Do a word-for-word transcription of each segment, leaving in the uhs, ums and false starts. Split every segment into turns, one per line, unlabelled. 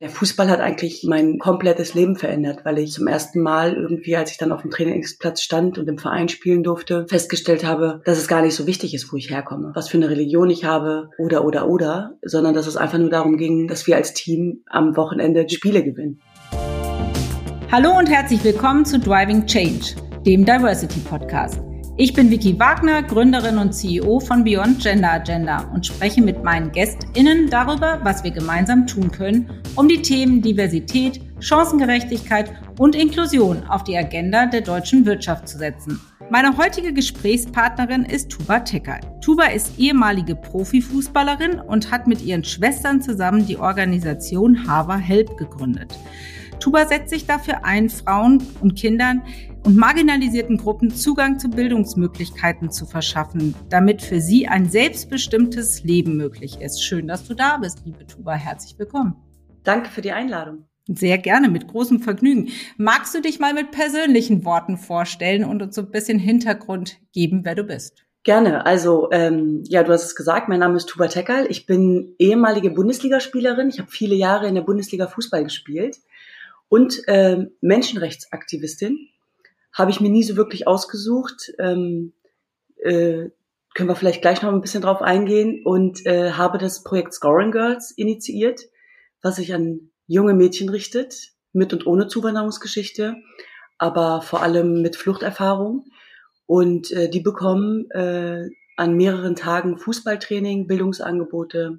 Der Fußball hat eigentlich mein komplettes Leben verändert, weil ich zum ersten Mal irgendwie, als ich dann auf dem Trainingsplatz stand und im Verein spielen durfte, festgestellt habe, dass es gar nicht so wichtig ist, wo ich herkomme, was für eine Religion ich habe oder, oder, oder, sondern dass es einfach nur darum ging, dass wir als Team am Wochenende die Spiele gewinnen.
Hallo und herzlich willkommen zu Driving Change, dem Diversity Podcast. Ich bin Vicky Wagner, Gründerin und C E O von Beyond Gender Agenda und spreche mit meinen GästInnen darüber, was wir gemeinsam tun können, um die Themen Diversität, Chancengerechtigkeit und Inklusion auf die Agenda der deutschen Wirtschaft zu setzen. Meine heutige Gesprächspartnerin ist Tuba Tekal. Tuba ist ehemalige Profifußballerin und hat mit ihren Schwestern zusammen die Organisation Hava Help gegründet. Tuba setzt sich dafür ein, Frauen und Kindern und marginalisierten Gruppen Zugang zu Bildungsmöglichkeiten zu verschaffen, damit für sie ein selbstbestimmtes Leben möglich ist. Schön, dass du da bist, liebe Tuba. Herzlich willkommen.
Danke für die Einladung.
Sehr gerne, mit großem Vergnügen. Magst du dich mal mit persönlichen Worten vorstellen und uns so ein bisschen Hintergrund geben, wer du bist?
Gerne. Also, ähm, ja, du hast es gesagt, mein Name ist Tuba Tekal. Ich bin ehemalige Bundesligaspielerin. Ich habe viele Jahre in der Bundesliga Fußball gespielt und äh, Menschenrechtsaktivistin. Habe ich mir nie so wirklich ausgesucht. Ähm, äh, können wir vielleicht gleich noch ein bisschen drauf eingehen. Und äh, habe das Projekt Scoring Girls initiiert, was sich an junge Mädchen richtet, mit und ohne Zuwanderungsgeschichte, aber vor allem mit Fluchterfahrung. Und äh, die bekommen äh, an mehreren Tagen Fußballtraining, Bildungsangebote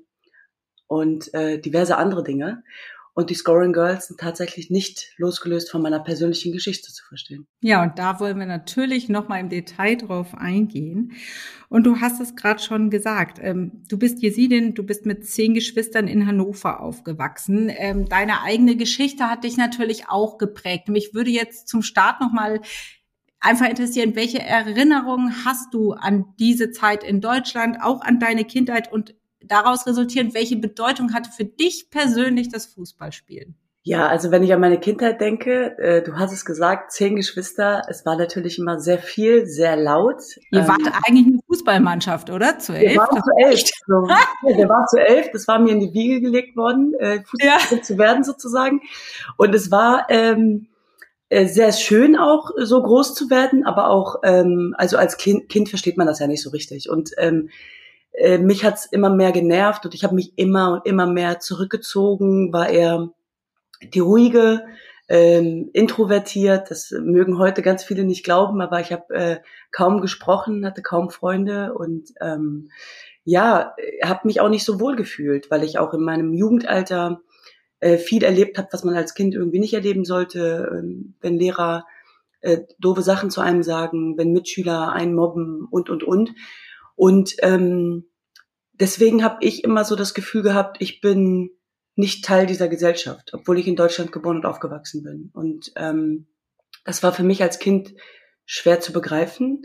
und äh, diverse andere Dinge. Und die Scoring Girls sind tatsächlich nicht losgelöst von meiner persönlichen Geschichte zu verstehen.
Ja, und da wollen wir natürlich noch mal im Detail drauf eingehen. Und du hast es gerade schon gesagt, ähm, du bist Jesidin, du bist mit zehn Geschwistern in Hannover aufgewachsen. Ähm, deine eigene Geschichte hat dich natürlich auch geprägt. Mich würde jetzt zum Start noch mal einfach interessieren, welche Erinnerungen hast du an diese Zeit in Deutschland, auch an deine Kindheit und daraus resultierend, welche Bedeutung hatte für dich persönlich das Fußballspielen?
Ja, also wenn ich an meine Kindheit denke, äh, du hast es gesagt, zehn Geschwister, es war natürlich immer sehr viel, sehr laut.
Ihr wart ähm, eigentlich eine Fußballmannschaft, oder? Zu elf?
Wir waren zu elf. So, ja, wir waren zu elf, das war mir in die Wiege gelegt worden, äh, Fußballspielerin ja. zu werden sozusagen. Und es war ähm, sehr schön auch, so groß zu werden, aber auch, ähm, also als Kind, Kind versteht man das ja nicht so richtig. Und ähm, äh, mich hat's immer mehr genervt und ich habe mich immer und immer mehr zurückgezogen, war eher die ruhige, ähm, introvertiert. Das mögen heute ganz viele nicht glauben, aber ich habe äh, kaum gesprochen, hatte kaum Freunde und ähm, ja, habe mich auch nicht so wohl gefühlt, weil ich auch in meinem Jugendalter äh, viel erlebt habe, was man als Kind irgendwie nicht erleben sollte, ähm, wenn Lehrer äh, doofe Sachen zu einem sagen, wenn Mitschüler einen mobben und, und, und. Und ähm, deswegen habe ich immer so das Gefühl gehabt, ich bin nicht Teil dieser Gesellschaft, obwohl ich in Deutschland geboren und aufgewachsen bin. Und ähm, das war für mich als Kind schwer zu begreifen.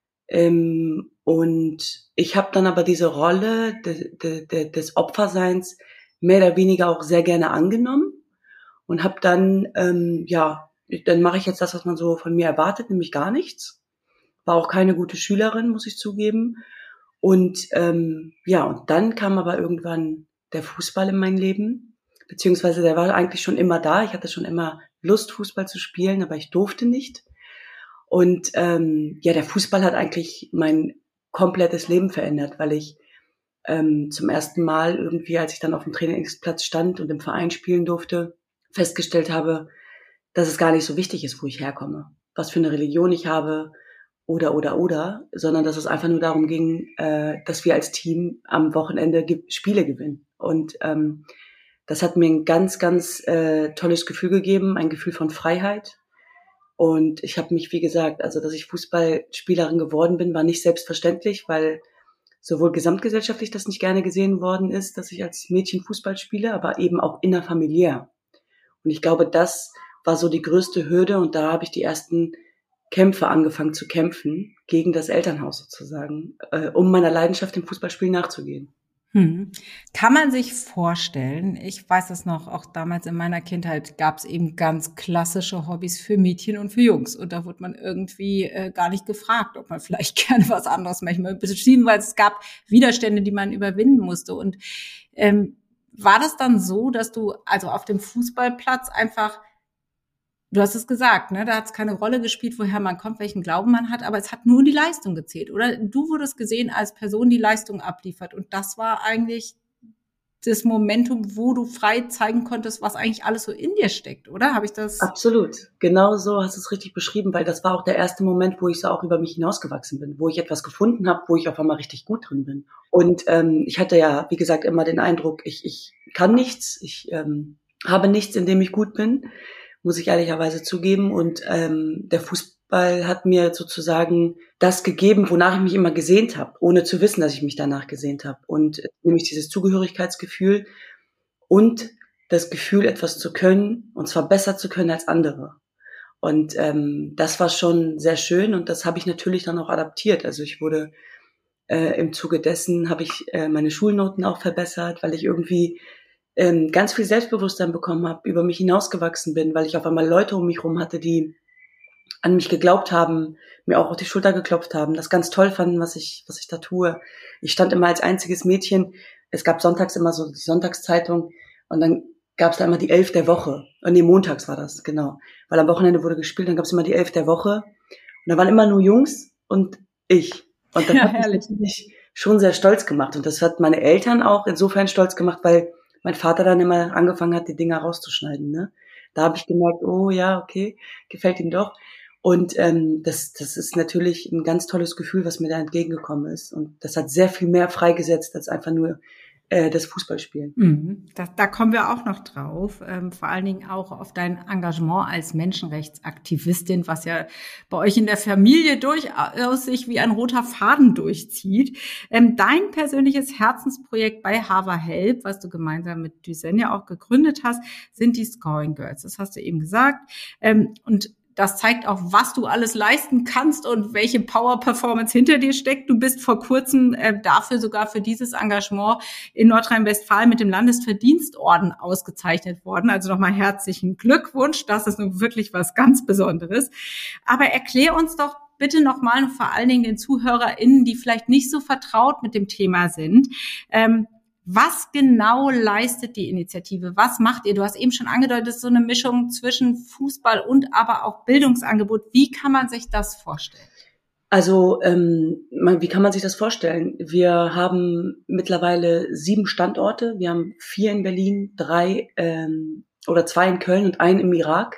Ähm, und ich habe dann aber diese Rolle de, de, de, des Opferseins mehr oder weniger auch sehr gerne angenommen und habe dann, ähm, ja, dann mache ich jetzt das, was man so von mir erwartet, nämlich gar nichts. War auch keine gute Schülerin, muss ich zugeben. Und ähm, ja, und dann kam aber irgendwann der Fußball in mein Leben, beziehungsweise der war eigentlich schon immer da. Ich hatte schon immer Lust, Fußball zu spielen, aber ich durfte nicht. Und ähm, ja, der Fußball hat eigentlich mein komplettes Leben verändert, weil ich ähm, zum ersten Mal irgendwie, als ich dann auf dem Trainingsplatz stand und im Verein spielen durfte, festgestellt habe, dass es gar nicht so wichtig ist, wo ich herkomme, was für eine Religion ich habe, oder, oder, oder, sondern dass es einfach nur darum ging, äh, dass wir als Team am Wochenende ge- Spiele gewinnen. Und ähm, das hat mir ein ganz, ganz äh, tolles Gefühl gegeben, ein Gefühl von Freiheit. Und ich habe mich, wie gesagt, also dass ich Fußballspielerin geworden bin, war nicht selbstverständlich, weil sowohl gesamtgesellschaftlich das nicht gerne gesehen worden ist, dass ich als Mädchen Fußball spiele, aber eben auch innerfamiliär. Und ich glaube, das war so die größte Hürde und da habe ich die ersten Kämpfe angefangen zu kämpfen, gegen das Elternhaus sozusagen, äh, um meiner Leidenschaft im Fußballspielen nachzugehen.
Hm. Kann man sich vorstellen, ich weiß es noch, auch damals in meiner Kindheit gab es eben ganz klassische Hobbys für Mädchen und für Jungs. Und da wurde man irgendwie äh, gar nicht gefragt, ob man vielleicht gerne was anderes manchmal beschrieben, weil es gab Widerstände, die man überwinden musste. Und ähm, war das dann so, dass du also auf dem Fußballplatz einfach, du hast es gesagt, ne, da hat es keine Rolle gespielt, woher man kommt, welchen Glauben man hat, aber es hat nur die Leistung gezählt, oder? Du wurdest gesehen als Person, die Leistung abliefert, und das war eigentlich das Momentum, wo du frei zeigen konntest, was eigentlich alles so in dir steckt, oder? Habe ich das?
Absolut. Genau so hast du es richtig beschrieben, weil das war auch der erste Moment, wo ich so auch über mich hinausgewachsen bin, wo ich etwas gefunden habe, wo ich auf einmal richtig gut drin bin. Und ähm, ich hatte ja, wie gesagt, immer den Eindruck, ich, ich kann nichts, ich ähm, habe nichts, in dem ich gut bin, muss ich ehrlicherweise zugeben. Und ähm, der Fußball hat mir sozusagen das gegeben, wonach ich mich immer gesehnt habe, ohne zu wissen, dass ich mich danach gesehnt habe. Und äh, nämlich dieses Zugehörigkeitsgefühl und das Gefühl, etwas zu können, und zwar besser zu können als andere. Und ähm, das war schon sehr schön, und das habe ich natürlich dann auch adaptiert. Also ich wurde äh, im Zuge dessen, habe ich äh, meine Schulnoten auch verbessert, weil ich irgendwie ähm, ganz viel Selbstbewusstsein bekommen habe, über mich hinausgewachsen bin, weil ich auf einmal Leute um mich herum hatte, die an mich geglaubt haben, mir auch auf die Schulter geklopft haben, das ganz toll fanden, was ich was ich da tue. Ich stand immer als einziges Mädchen. Es gab sonntags immer so die Sonntagszeitung, und dann gab es da immer die Elf der Woche. Und nee, montags war das, genau. Weil am Wochenende wurde gespielt, dann gab es immer die Elf der Woche. Und da waren immer nur Jungs und ich. Und das
Ja,
hat mich
herrlich.
natürlich schon sehr stolz gemacht. Und das hat meine Eltern auch insofern stolz gemacht, weil mein Vater dann immer angefangen hat, die Dinger rauszuschneiden. Ne? Da habe ich gemerkt, oh ja, okay, gefällt ihm doch. Und ähm, das, das ist natürlich ein ganz tolles Gefühl, was mir da entgegengekommen ist. Und das hat sehr viel mehr freigesetzt als einfach nur äh, das Fußballspielen.
Mhm. Da, da kommen wir auch noch drauf, ähm, vor allen Dingen auch auf dein Engagement als Menschenrechtsaktivistin, was ja bei euch in der Familie durchaus sich wie ein roter Faden durchzieht. Ähm, dein persönliches Herzensprojekt bei Hava Help, was du gemeinsam mit Duzen ja auch gegründet hast, sind die Scoring Girls. Das hast du eben gesagt. Ähm, und das zeigt auch, was du alles leisten kannst und welche Power-Performance hinter dir steckt. Du bist vor kurzem äh, dafür sogar für dieses Engagement in Nordrhein-Westfalen mit dem Landesverdienstorden ausgezeichnet worden. Also nochmal herzlichen Glückwunsch. Das ist nun wirklich was ganz Besonderes. Aber erklär uns doch bitte nochmal, vor allen Dingen den ZuhörerInnen, die vielleicht nicht so vertraut mit dem Thema sind, ähm, was genau leistet die Initiative? Was macht ihr? Du hast eben schon angedeutet, es ist so eine Mischung zwischen Fußball und aber auch Bildungsangebot. Wie kann man sich das vorstellen?
Also, ähm, wie kann man sich das vorstellen? Wir haben mittlerweile sieben Standorte. Wir haben vier in Berlin, drei ähm, oder zwei in Köln und einen im Irak.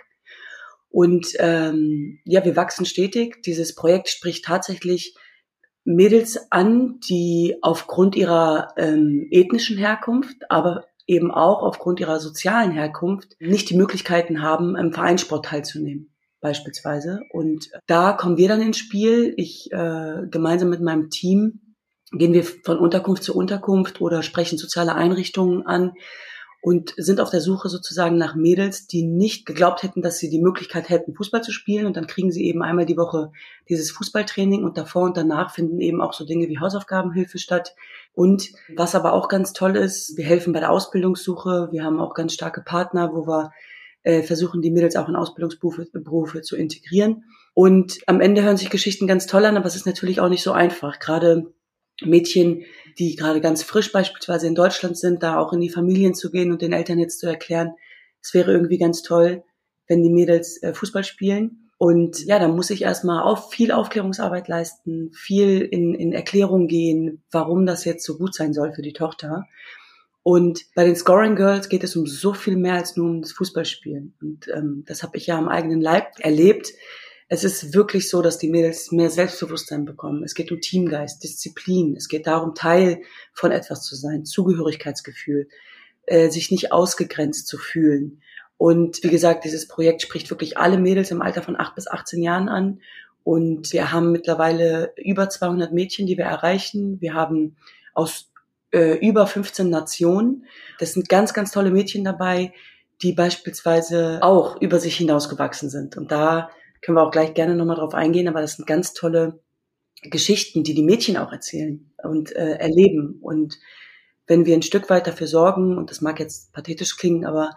Und ähm, ja, wir wachsen stetig. Dieses Projekt spricht tatsächlich Mädels an, die aufgrund ihrer ähm, ethnischen Herkunft, aber eben auch aufgrund ihrer sozialen Herkunft nicht die Möglichkeiten haben, im Vereinssport teilzunehmen, beispielsweise. Und da kommen wir dann ins Spiel. Ich äh, gemeinsam mit meinem Team gehen wir von Unterkunft zu Unterkunft oder sprechen soziale Einrichtungen an und sind auf der Suche sozusagen nach Mädels, die nicht geglaubt hätten, dass sie die Möglichkeit hätten, Fußball zu spielen. Und dann kriegen sie eben einmal die Woche dieses Fußballtraining, und davor und danach finden eben auch so Dinge wie Hausaufgabenhilfe statt. Und was aber auch ganz toll ist, wir helfen bei der Ausbildungssuche. Wir haben auch ganz starke Partner, wo wir äh, versuchen, die Mädels auch in Ausbildungsberufe Berufe zu integrieren. Und am Ende hören sich Geschichten ganz toll an, aber es ist natürlich auch nicht so einfach. Gerade Mädchen, die gerade ganz frisch beispielsweise in Deutschland sind, da auch in die Familien zu gehen und den Eltern jetzt zu erklären, es wäre irgendwie ganz toll, wenn die Mädels äh, Fußball spielen. Und ja, da muss ich erstmal auf, viel Aufklärungsarbeit leisten, viel in, in Erklärung gehen, warum das jetzt so gut sein soll für die Tochter. Und bei den Scoring Girls geht es um so viel mehr als nur um das Fußballspielen. Und ähm, das habe ich ja am eigenen Leib erlebt. Es ist wirklich so, dass die Mädels mehr Selbstbewusstsein bekommen. Es geht um Teamgeist, Disziplin. Es geht darum, Teil von etwas zu sein, Zugehörigkeitsgefühl, äh, sich nicht ausgegrenzt zu fühlen. Und wie gesagt, dieses Projekt spricht wirklich alle Mädels im Alter von acht bis achtzehn Jahren an. Und wir haben mittlerweile über zweihundert Mädchen, die wir erreichen. Wir haben aus äh, über fünfzehn Nationen. Das sind ganz, ganz tolle Mädchen dabei, die beispielsweise auch über sich hinausgewachsen sind. Und da können wir auch gleich gerne nochmal drauf eingehen, aber das sind ganz tolle Geschichten, die die Mädchen auch erzählen und äh, erleben. Und wenn wir ein Stück weit dafür sorgen, und das mag jetzt pathetisch klingen, aber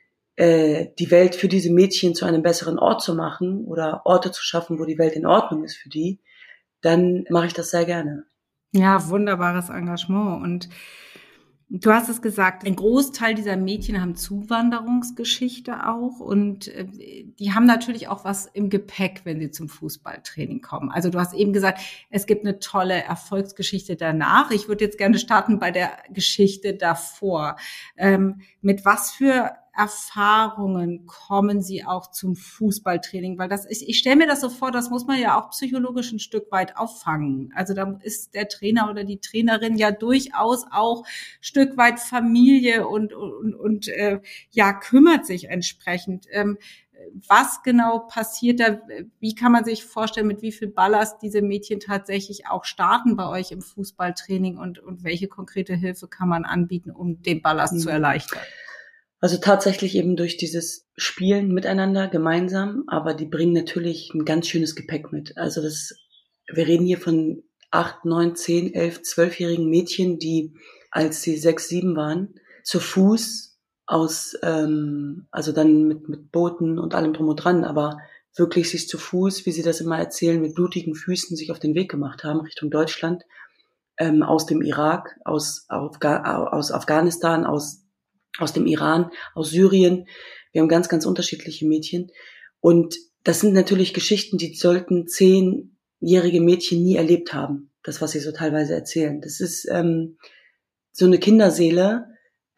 äh, die Welt für diese Mädchen zu einem besseren Ort zu machen oder Orte zu schaffen, wo die Welt in Ordnung ist für die, dann mache ich das sehr gerne.
Ja, wunderbares Engagement. Und Du hast es gesagt, ein Großteil dieser Mädchen haben Zuwanderungsgeschichte auch und äh, die haben natürlich auch was im Gepäck, wenn sie zum Fußballtraining kommen. Also du hast eben gesagt, es gibt eine tolle Erfolgsgeschichte danach. Ich würde jetzt gerne starten bei der Geschichte davor. Ähm, mit was für Erfahrungen kommen sie auch zum Fußballtraining? Weil das, ich, ich stelle mir das so vor, das muss man ja auch psychologisch ein Stück weit auffangen. Also da ist der Trainer oder die Trainerin ja durchaus auch ein Stück weit Familie und, und, und äh, ja, kümmert sich entsprechend. Ähm, was genau passiert da? Wie kann man sich vorstellen, mit wie viel Ballast diese Mädchen tatsächlich auch starten bei euch im Fußballtraining und, und welche konkrete Hilfe kann man anbieten, um den Ballast mhm. zu erleichtern?
Also tatsächlich eben durch dieses Spielen miteinander gemeinsam, aber die bringen natürlich ein ganz schönes Gepäck mit. Also das, wir reden hier von acht, neun, zehn, elf, zwölfjährigen Mädchen, die, als sie sechs, sieben waren, zu Fuß aus, ähm, also dann mit mit Booten und allem drum und dran, aber wirklich sich zu Fuß, wie sie das immer erzählen, mit blutigen Füßen sich auf den Weg gemacht haben Richtung Deutschland, ähm, aus dem Irak, aus Afga- aus Afghanistan, aus aus dem Iran, aus Syrien. Wir haben ganz, ganz unterschiedliche Mädchen. Und das sind natürlich Geschichten, die sollten zehnjährige Mädchen nie erlebt haben. Das, was sie so teilweise erzählen. Das ist ähm, so eine Kinderseele,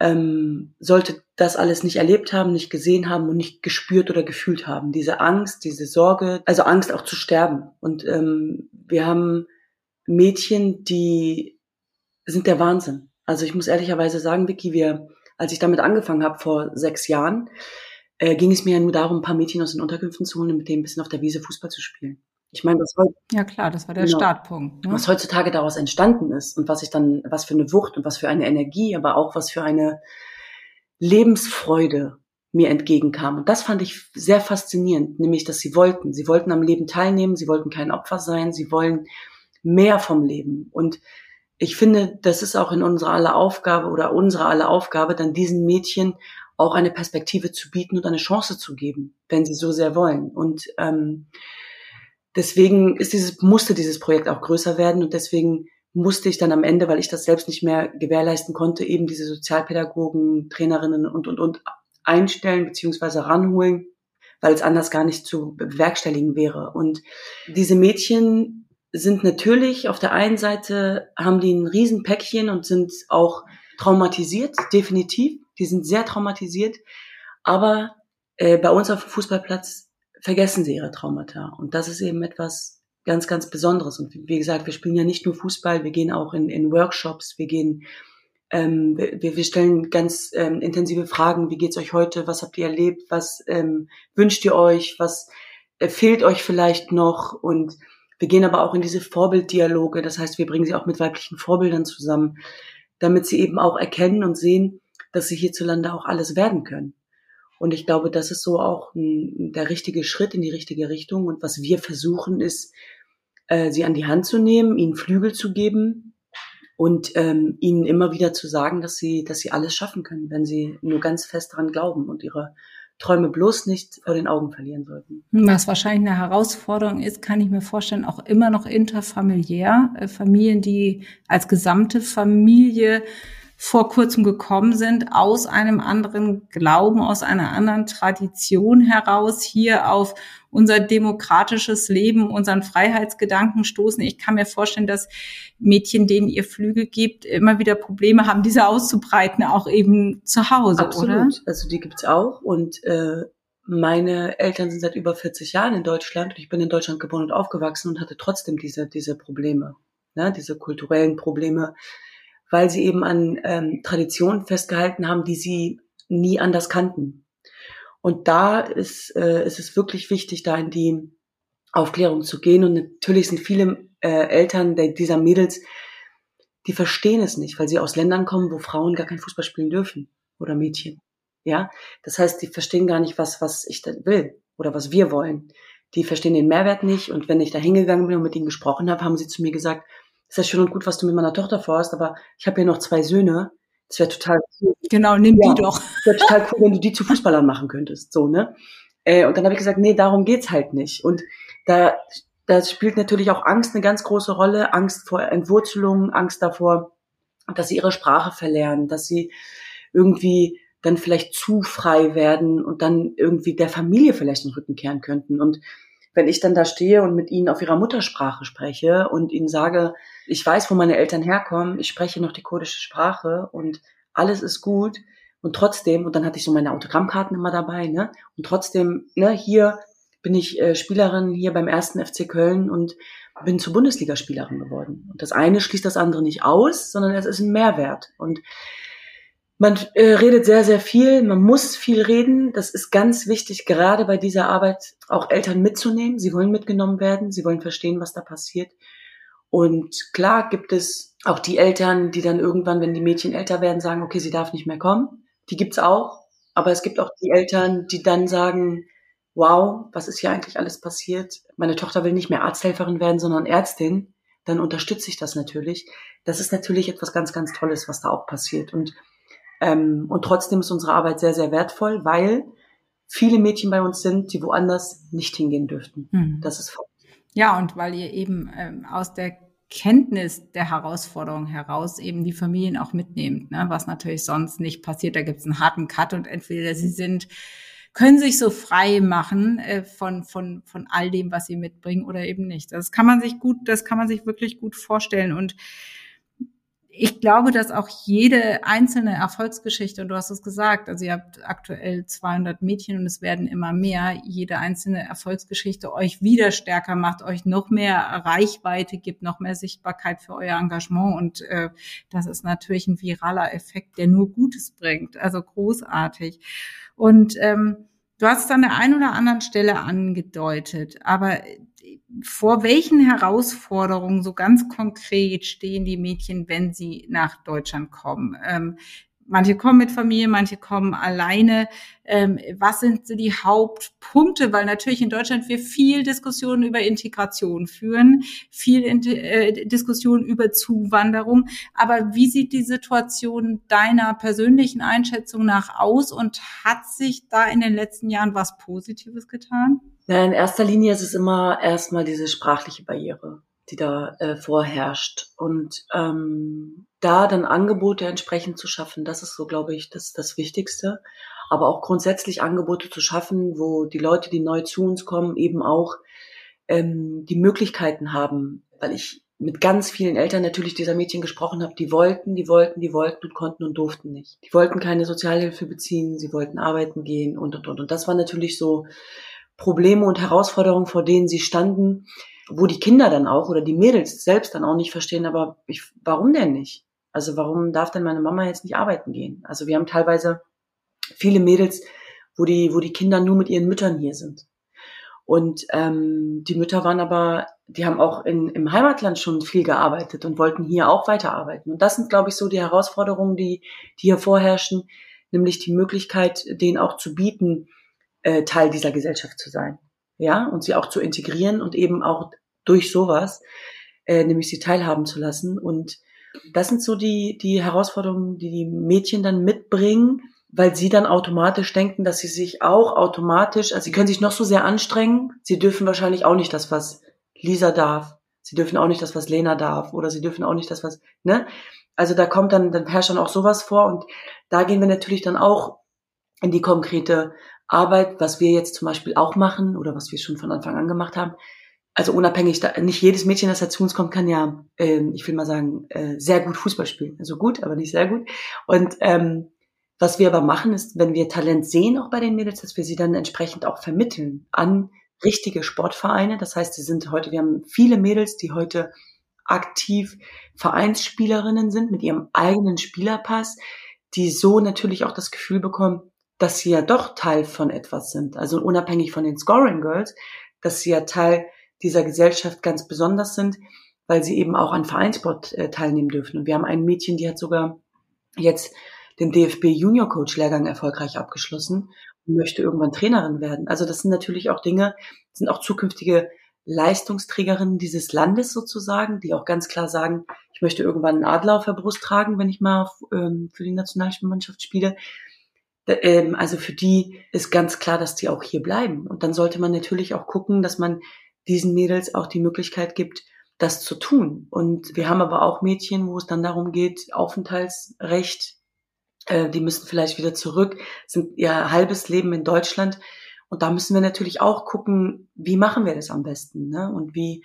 ähm, sollte das alles nicht erlebt haben, nicht gesehen haben und nicht gespürt oder gefühlt haben. Diese Angst, diese Sorge, also Angst auch zu sterben. Und ähm, wir haben Mädchen, die sind der Wahnsinn. Also ich muss ehrlicherweise sagen, Vicky, wir als ich damit angefangen habe vor sechs Jahren, äh, ging es mir ja nur darum, ein paar Mädchen aus den Unterkünften zu holen und mit denen ein bisschen auf der Wiese Fußball zu spielen. Ich meine, was heute,
ja klar, das war der genau, Startpunkt. Ne?
Was heutzutage daraus entstanden ist und was ich dann, was für eine Wucht und was für eine Energie, aber auch was für eine Lebensfreude mir entgegenkam. Und das fand ich sehr faszinierend, nämlich, dass sie wollten. Sie wollten am Leben teilnehmen, sie wollten kein Opfer sein, sie wollen mehr vom Leben. Und ich finde, das ist auch in unserer aller Aufgabe oder unsere aller Aufgabe, dann diesen Mädchen auch eine Perspektive zu bieten und eine Chance zu geben, wenn sie so sehr wollen. Und ähm, deswegen ist dieses, musste dieses Projekt auch größer werden und deswegen musste ich dann am Ende, weil ich das selbst nicht mehr gewährleisten konnte, eben diese Sozialpädagogen, Trainerinnen und und und einstellen beziehungsweise ranholen, weil es anders gar nicht zu bewerkstelligen wäre. Und diese Mädchen sind natürlich, auf der einen Seite haben die ein Riesenpäckchen und sind auch traumatisiert, definitiv. Die sind sehr traumatisiert, aber äh, bei uns auf dem Fußballplatz vergessen sie ihre Traumata. Und das ist eben etwas ganz, ganz Besonderes. Und wie gesagt, wir spielen ja nicht nur Fußball, wir gehen auch in, in Workshops, wir gehen, ähm, wir, wir stellen ganz ähm, intensive Fragen. Wie geht's euch heute? Was habt ihr erlebt? Was ähm, wünscht ihr euch? Was äh, fehlt euch vielleicht noch? Und wir gehen aber auch in diese Vorbilddialoge, das heißt, wir bringen sie auch mit weiblichen Vorbildern zusammen, damit sie eben auch erkennen und sehen, dass sie hierzulande auch alles werden können. Und ich glaube, das ist so auch ein, der richtige Schritt in die richtige Richtung. Und was wir versuchen, ist, äh, sie an die Hand zu nehmen, ihnen Flügel zu geben und ähm, ihnen immer wieder zu sagen, dass sie, dass sie alles schaffen können, wenn sie nur ganz fest daran glauben und ihre Träume bloß nicht vor den Augen verlieren sollten.
Was wahrscheinlich eine Herausforderung ist, kann ich mir vorstellen, auch immer noch interfamiliär. Familien, die als gesamte Familie vor kurzem gekommen sind, aus einem anderen Glauben, aus einer anderen Tradition heraus, hier auf unser demokratisches Leben, unseren Freiheitsgedanken stoßen. Ich kann mir vorstellen, dass Mädchen, denen ihr Flügel gibt, immer wieder Probleme haben, diese auszubreiten, auch eben zu Hause,
Absolut.
Oder?
Also die gibt's auch. Und äh, meine Eltern sind seit über vierzig Jahren in Deutschland. Ich bin in Deutschland geboren und aufgewachsen und hatte trotzdem diese diese Probleme, ne, diese kulturellen Probleme, weil sie eben an ähm, Traditionen festgehalten haben, die sie nie anders kannten. Und da ist, äh, ist es wirklich wichtig, da in die Aufklärung zu gehen. Und natürlich sind viele äh, Eltern der, dieser Mädels, die verstehen es nicht, weil sie aus Ländern kommen, wo Frauen gar kein Fußball spielen dürfen oder Mädchen. Ja, das heißt, die verstehen gar nicht, was was ich da will oder was wir wollen. Die verstehen den Mehrwert nicht. Und wenn ich da hingegangen bin und mit ihnen gesprochen habe, haben sie zu mir gesagt, ist das schön und gut, was du mit meiner Tochter vorhast, aber ich habe ja noch zwei Söhne. Es wäre total cool.
Genau, nimm ja, die doch.
Es wäre total cool, wenn du die zu Fußballern machen könntest, so, ne? Äh, und dann habe ich gesagt, nee, darum geht's halt nicht. Und da, da spielt natürlich auch Angst eine ganz große Rolle. Angst vor Entwurzelung, Angst davor, dass sie ihre Sprache verlernen, dass sie irgendwie dann vielleicht zu frei werden und dann irgendwie der Familie vielleicht den Rücken kehren könnten. Und wenn ich dann da stehe und mit ihnen auf ihrer Muttersprache spreche und ihnen sage, ich weiß, wo meine Eltern herkommen, ich spreche noch die kurdische Sprache und alles ist gut und trotzdem, und dann hatte ich so meine Autogrammkarten immer dabei, ne, und trotzdem, ne, hier bin ich äh, Spielerin hier beim ersten F C Köln und bin zur Bundesligaspielerin geworden. Und das eine schließt das andere nicht aus, sondern es ist ein Mehrwert. Und man äh, redet sehr, sehr viel, man muss viel reden. Das ist ganz wichtig, gerade bei dieser Arbeit auch Eltern mitzunehmen. Sie wollen mitgenommen werden, sie wollen verstehen, was da passiert. Und klar gibt es auch die Eltern, die dann irgendwann, wenn die Mädchen älter werden, sagen, okay, sie darf nicht mehr kommen. Die gibt's auch. Aber es gibt auch die Eltern, die dann sagen, wow, was ist hier eigentlich alles passiert? Meine Tochter will nicht mehr Arzthelferin werden, sondern Ärztin. Dann unterstütze ich das natürlich. Das ist natürlich etwas ganz, ganz Tolles, was da auch passiert. Und Ähm, und trotzdem ist unsere Arbeit sehr, sehr wertvoll, weil viele Mädchen bei uns sind, die woanders nicht hingehen dürften. Mhm. Das ist voll.
Ja, und weil ihr eben ähm, aus der Kenntnis der Herausforderung heraus eben die Familien auch mitnehmt, ne? Was natürlich sonst nicht passiert. Da gibt es einen harten Cut und entweder sie sind, können sich so frei machen äh, von von von all dem, was sie mitbringen, oder eben nicht. Das kann man sich gut, das kann man sich wirklich gut vorstellen. Und ich glaube, dass auch jede einzelne Erfolgsgeschichte, und du hast es gesagt, also ihr habt aktuell zweihundert Mädchen und es werden immer mehr, jede einzelne Erfolgsgeschichte euch wieder stärker macht, euch noch mehr Reichweite gibt, noch mehr Sichtbarkeit für euer Engagement, und äh, das ist natürlich ein viraler Effekt, der nur Gutes bringt, also großartig. Und ähm, du hast es an der einen oder anderen Stelle angedeutet, aber vor welchen Herausforderungen so ganz konkret stehen die Mädchen, wenn sie nach Deutschland kommen? Ähm, manche kommen mit Familie, manche kommen alleine. Ähm, was sind so die Hauptpunkte? Weil natürlich in Deutschland wir viel Diskussionen über Integration führen, viel äh, Diskussionen über Zuwanderung. Aber wie sieht die Situation deiner persönlichen Einschätzung nach aus, und hat sich da in den letzten Jahren was Positives getan?
Ja, in erster Linie ist es immer erstmal diese sprachliche Barriere, die da äh, vorherrscht. Und ähm, da dann Angebote entsprechend zu schaffen, das ist so, glaube ich, das, das Wichtigste. Aber auch grundsätzlich Angebote zu schaffen, wo die Leute, die neu zu uns kommen, eben auch ähm, die Möglichkeiten haben. Weil ich mit ganz vielen Eltern natürlich dieser Mädchen gesprochen habe, die wollten, die wollten, die wollten und konnten und durften nicht. Die wollten keine Sozialhilfe beziehen, sie wollten arbeiten gehen und, und, und. Und das war natürlich so Probleme und Herausforderungen, vor denen sie standen, wo die Kinder dann auch oder die Mädels selbst dann auch nicht verstehen, aber ich, warum denn nicht? Also warum darf denn meine Mama jetzt nicht arbeiten gehen? Also wir haben teilweise viele Mädels, wo die, wo die Kinder nur mit ihren Müttern hier sind. Und ähm, die Mütter waren aber, die haben auch in, im Heimatland schon viel gearbeitet und wollten hier auch weiterarbeiten. Und das sind, glaube ich, so die Herausforderungen, die, die hier vorherrschen, nämlich die Möglichkeit, denen auch zu bieten, Teil dieser Gesellschaft zu sein, ja, und sie auch zu integrieren und eben auch durch sowas, äh, nämlich sie teilhaben zu lassen. Und das sind so die die Herausforderungen, die die Mädchen dann mitbringen, weil sie dann automatisch denken, dass sie sich auch automatisch, also sie können sich noch so sehr anstrengen, sie dürfen wahrscheinlich auch nicht das, was Lisa darf, sie dürfen auch nicht das, was Lena darf, oder sie dürfen auch nicht das, was, ne, also da kommt dann, dann herrscht dann auch sowas vor, und da gehen wir natürlich dann auch in die konkrete Arbeit, was wir jetzt zum Beispiel auch machen oder was wir schon von Anfang an gemacht haben. Also unabhängig, da, nicht jedes Mädchen, das da zu uns kommt, kann ja, ähm, ich will mal sagen, äh, sehr gut Fußball spielen. Also gut, aber nicht sehr gut. Und ähm, was wir aber machen, ist, wenn wir Talent sehen, auch bei den Mädels, dass wir sie dann entsprechend auch vermitteln an richtige Sportvereine. Das heißt, sie sind heute, wir haben viele Mädels, die heute aktiv Vereinsspielerinnen sind mit ihrem eigenen Spielerpass, die so natürlich auch das Gefühl bekommen, dass sie ja doch Teil von etwas sind, also unabhängig von den Scoring Girls, dass sie ja Teil dieser Gesellschaft ganz besonders sind, weil sie eben auch an Vereinssport äh, teilnehmen dürfen. Und wir haben ein Mädchen, die hat sogar jetzt den D F B Junior Coach Lehrgang erfolgreich abgeschlossen und möchte irgendwann Trainerin werden. Also das sind natürlich auch Dinge, sind auch zukünftige Leistungsträgerinnen dieses Landes sozusagen, die auch ganz klar sagen, ich möchte irgendwann einen Adler auf der Brust tragen, wenn ich mal auf, ähm, für die Nationalmannschaft spiele. Also für die ist ganz klar, dass die auch hier bleiben. Und dann sollte man natürlich auch gucken, dass man diesen Mädels auch die Möglichkeit gibt, das zu tun. Und wir haben aber auch Mädchen, wo es dann darum geht, Aufenthaltsrecht, äh, die müssen vielleicht wieder zurück, sind ihr halbes Leben in Deutschland. Und da müssen wir natürlich auch gucken, wie machen wir das am besten, ne? Und wie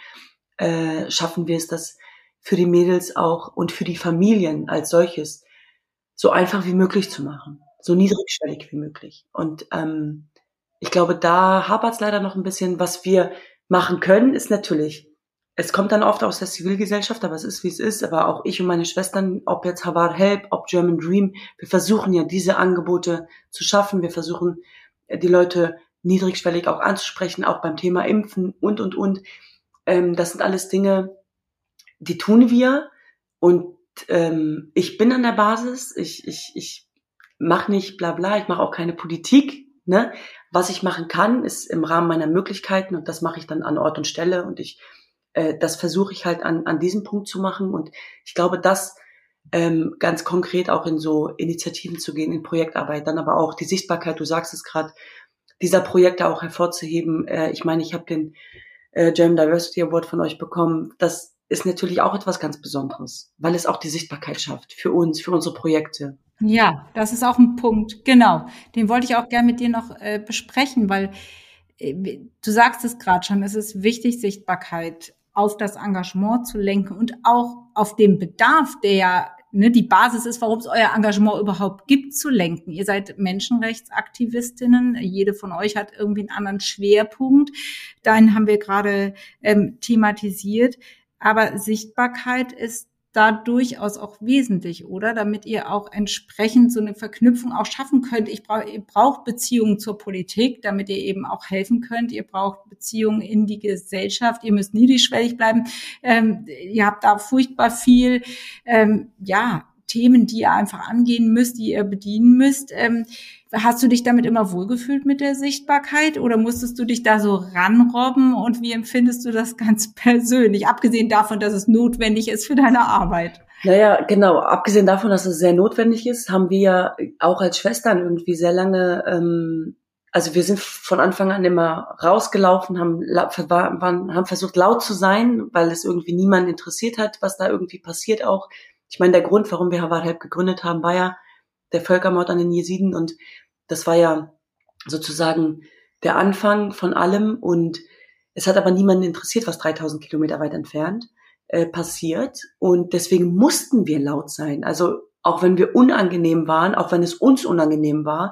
äh, schaffen wir es, das für die Mädels auch und für die Familien als solches so einfach wie möglich zu machen, so niedrigschwellig wie möglich. Und ähm, ich glaube, da hapert es leider noch ein bisschen. Was wir machen können, ist natürlich, es kommt dann oft aus der Zivilgesellschaft, aber es ist, wie es ist. Aber auch ich und meine Schwestern, ob jetzt Havar Help, ob German Dream, wir versuchen ja, diese Angebote zu schaffen. Wir versuchen, die Leute niedrigschwellig auch anzusprechen, auch beim Thema Impfen und, und, und. Ähm, das sind alles Dinge, die tun wir. Und ähm, ich bin an der Basis. Ich, ich, ich mache nicht bla bla, ich mache auch keine Politik. Ne? Was ich machen kann, ist im Rahmen meiner Möglichkeiten, und das mache ich dann an Ort und Stelle, und ich äh, das versuche ich halt an an diesem Punkt zu machen, und ich glaube, das ähm, ganz konkret auch in so Initiativen zu gehen, in Projektarbeit, dann aber auch die Sichtbarkeit, du sagst es gerade, dieser Projekte auch hervorzuheben. Äh, ich meine, ich habe den äh, German Diversity Award von euch bekommen. Das ist natürlich auch etwas ganz Besonderes, weil es auch die Sichtbarkeit schafft für uns, für unsere Projekte.
Ja, das ist auch ein Punkt, genau. Den wollte ich auch gerne mit dir noch äh, besprechen, weil äh, du sagst es gerade schon, es ist wichtig, Sichtbarkeit auf das Engagement zu lenken und auch auf den Bedarf, der ja ne, die Basis ist, warum es euer Engagement überhaupt gibt, zu lenken. Ihr seid Menschenrechtsaktivistinnen, jede von euch hat irgendwie einen anderen Schwerpunkt. Den haben wir gerade ähm, thematisiert. Aber Sichtbarkeit ist da durchaus auch wesentlich, oder? Damit ihr auch entsprechend so eine Verknüpfung auch schaffen könnt. Ich brauch, ihr braucht Beziehungen zur Politik, damit ihr eben auch helfen könnt. Ihr braucht Beziehungen in die Gesellschaft. Ihr müsst niedrigschwellig bleiben. Ähm, ihr habt da furchtbar viel, ähm, ja, Themen, die ihr einfach angehen müsst, die ihr bedienen müsst. Ähm, hast du dich damit immer wohlgefühlt mit der Sichtbarkeit oder musstest du dich da so ranrobben und wie empfindest du das ganz persönlich, abgesehen davon, dass es notwendig ist für deine Arbeit?
Naja, genau, abgesehen davon, dass es sehr notwendig ist, haben wir ja auch als Schwestern irgendwie sehr lange, ähm, also wir sind von Anfang an immer rausgelaufen, haben, waren, haben versucht laut zu sein, weil es irgendwie niemanden interessiert hat, was da irgendwie passiert auch. Ich meine, der Grund, warum wir Havar Help gegründet haben, war ja der Völkermord an den Jesiden, und das war ja sozusagen der Anfang von allem, und es hat aber niemanden interessiert, was dreitausend Kilometer weit entfernt äh, passiert, und deswegen mussten wir laut sein. Also auch wenn wir unangenehm waren, auch wenn es uns unangenehm war,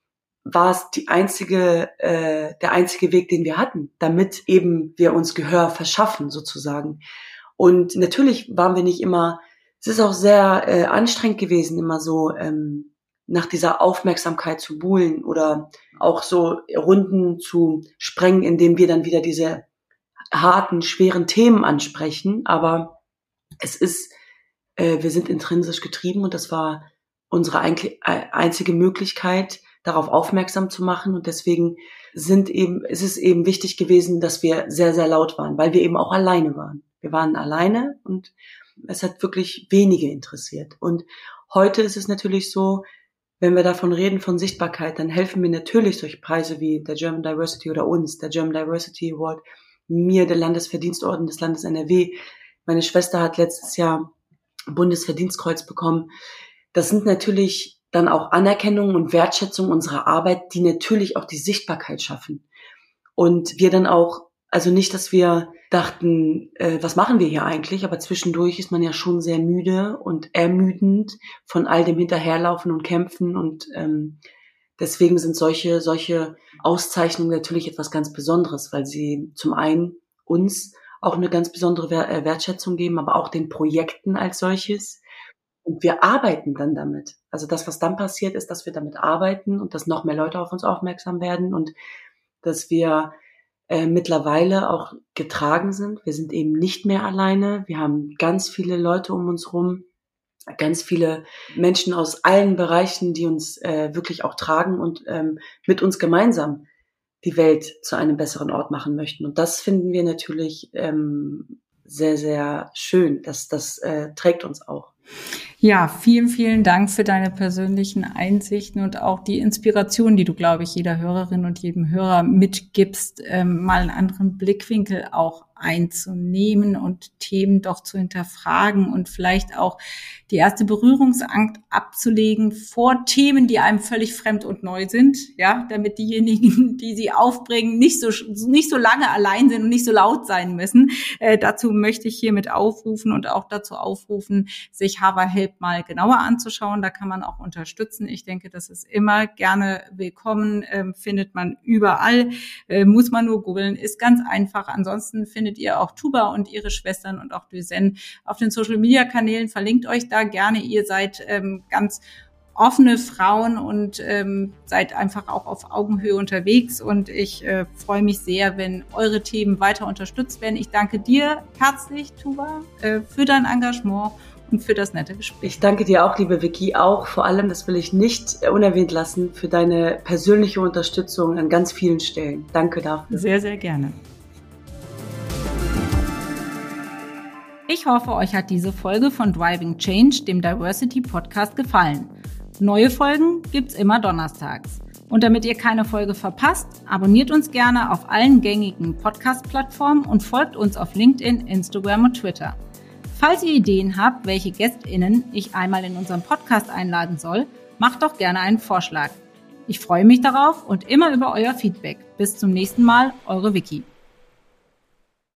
war es die einzige, äh, der einzige Weg, den wir hatten, damit eben wir uns Gehör verschaffen sozusagen. Und natürlich waren wir nicht immer, es ist auch sehr äh, anstrengend gewesen, immer so ähm, nach dieser Aufmerksamkeit zu buhlen oder auch so Runden zu sprengen, indem wir dann wieder diese harten, schweren Themen ansprechen. Aber es ist, äh, wir sind intrinsisch getrieben, und das war unsere einzige Möglichkeit, darauf aufmerksam zu machen. Und deswegen sind eben, ist es eben wichtig gewesen, dass wir sehr, sehr laut waren, weil wir eben auch alleine waren. Wir waren alleine, und es hat wirklich wenige interessiert. Und heute ist es natürlich so, wenn wir davon reden, von Sichtbarkeit, dann helfen mir natürlich solche Preise wie der German Diversity oder uns, der German Diversity Award, mir der Landesverdienstorden des Landes N R W. Meine Schwester hat letztes Jahr Bundesverdienstkreuz bekommen. Das sind natürlich dann auch Anerkennung und Wertschätzung unserer Arbeit, die natürlich auch die Sichtbarkeit schaffen. Und wir dann auch, also nicht, dass wir dachten, äh, was machen wir hier eigentlich, aber zwischendurch ist man ja schon sehr müde und ermüdend von all dem Hinterherlaufen und Kämpfen, und ähm, deswegen sind solche solche Auszeichnungen natürlich etwas ganz Besonderes, weil sie zum einen uns auch eine ganz besondere Wertschätzung geben, aber auch den Projekten als solches. Und wir arbeiten dann damit. Also das, was dann passiert, ist, dass wir damit arbeiten und dass noch mehr Leute auf uns aufmerksam werden und dass wir äh, mittlerweile auch getragen sind. Wir sind eben nicht mehr alleine. Wir haben ganz viele Leute um uns rum, ganz viele Menschen aus allen Bereichen, die uns äh, wirklich auch tragen und ähm, mit uns gemeinsam die Welt zu einem besseren Ort machen möchten. Und das finden wir natürlich ähm, sehr, sehr schön. Das, das äh, trägt uns auch.
Ja, vielen, vielen Dank für deine persönlichen Einsichten und auch die Inspiration, die du, glaube ich, jeder Hörerin und jedem Hörer mitgibst, ähm, mal einen anderen Blickwinkel auch einzunehmen und Themen doch zu hinterfragen und vielleicht auch die erste Berührungsangst abzulegen vor Themen, die einem völlig fremd und neu sind, ja, damit diejenigen, die sie aufbringen, nicht so nicht so lange allein sind und nicht so laut sein müssen. Äh, dazu möchte ich hiermit aufrufen und auch dazu aufrufen, sich HaverHelp mal genauer anzuschauen. Da kann man auch unterstützen. Ich denke, das ist immer gerne willkommen, äh, findet man überall, äh, muss man nur googeln, ist ganz einfach. Ansonsten findet ihr auch Tuba und ihre Schwestern und auch Düsen auf den Social-Media-Kanälen. Verlinkt euch da gerne. Ihr seid ähm, ganz offene Frauen und ähm, seid einfach auch auf Augenhöhe unterwegs. Und ich äh, freue mich sehr, wenn eure Themen weiter unterstützt werden. Ich danke dir herzlich, Tuba, äh, für dein Engagement und für das nette Gespräch.
Ich danke dir auch, liebe Vicky, auch vor allem, das will ich nicht unerwähnt lassen, für deine persönliche Unterstützung an ganz vielen Stellen. Danke dafür.
Sehr, sehr gerne. Ich hoffe, euch hat diese Folge von Driving Change, dem Diversity Podcast, gefallen. Neue Folgen gibt's immer donnerstags. Und damit ihr keine Folge verpasst, abonniert uns gerne auf allen gängigen Podcast-Plattformen und folgt uns auf LinkedIn, Instagram und Twitter. Falls ihr Ideen habt, welche GästInnen ich einmal in unserem Podcast einladen soll, macht doch gerne einen Vorschlag. Ich freue mich darauf und immer über euer Feedback. Bis zum nächsten Mal, eure Vicky.